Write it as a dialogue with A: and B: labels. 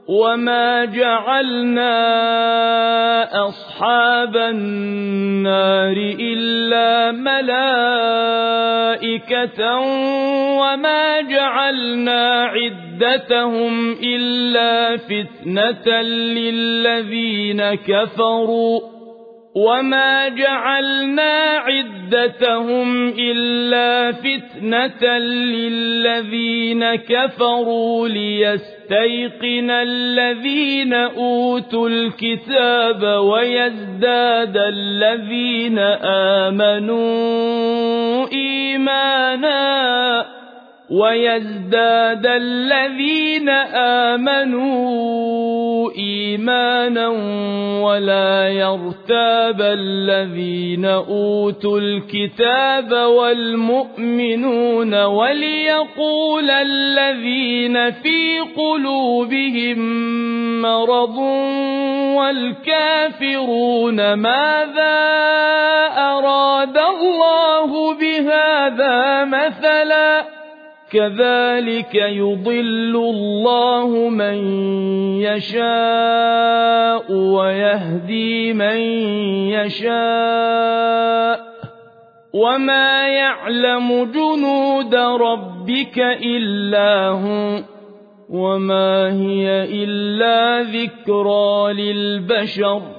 A: وما جعلنا أصحاب النار إلا ملائكة وما جعلنا عدتهم إلا فتنة للذين كفروا ليستيقن الذين أوتوا الكتاب ويزداد الذين آمنوا إيمانا ولا يرتاب الذين أوتوا الكتاب والمؤمنون وليقول الذين في قلوبهم مرض والكافرون ماذا أراد الله بهذا مثلا كذلك يضل الله من يشاء ويهدي من يشاء وما يعلم جنود ربك إلا هو وما هي إلا ذكرى للبشر